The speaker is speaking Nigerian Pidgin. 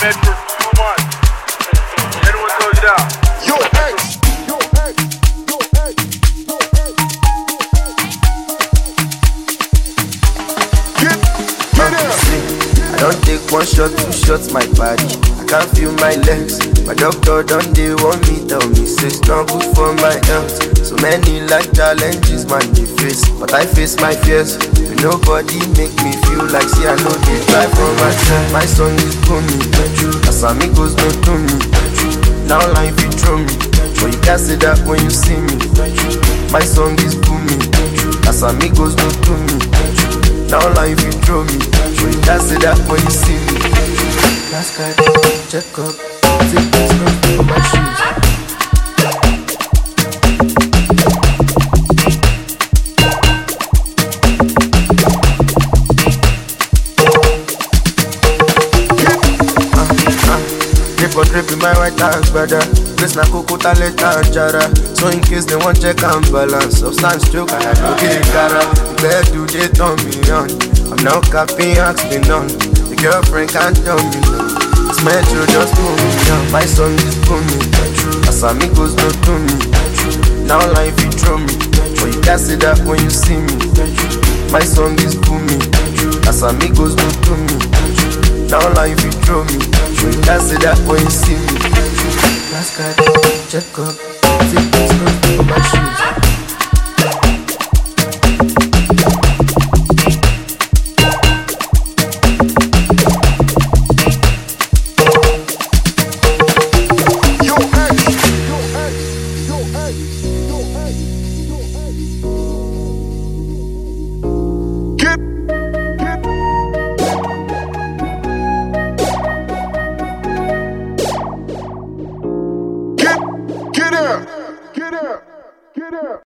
Medford, come on. Anyone told you that? Yo, hey, yo, hey, yo, hey, yo, hey. Get in. I don't take one shot, two shots, my body. I can't feel my legs. My doctor done they want me, tell me say it's not good for my health. So many life challenges man they face, but I face my fears. With nobody make me feel like see I know they try for myself. My song is booming, as amigos don't do me. Now life you throw me, but you can't say that when you see me. My song is booming, as amigos don't do me. Now life you throw me, but you can't say that when you see me. Last card, check up, take this stuff for my shoes. Drip in my white hands, brother. Place na coco talent and jara. So in case they want check and balance, substance choke and I don't get cara. Where do they turn me on? I'm now capping, ask me none. The girlfriend can't tell me no. This metro just pull me down. My song is booming. As amigos don't do me. Now life you throw me, but you can't say that when you see me. My song is booming. As amigos don't do me. Now life you throw me, but you can't say that when you see me. Last card, check up, take this stuff for my shoes. Get out! Get out!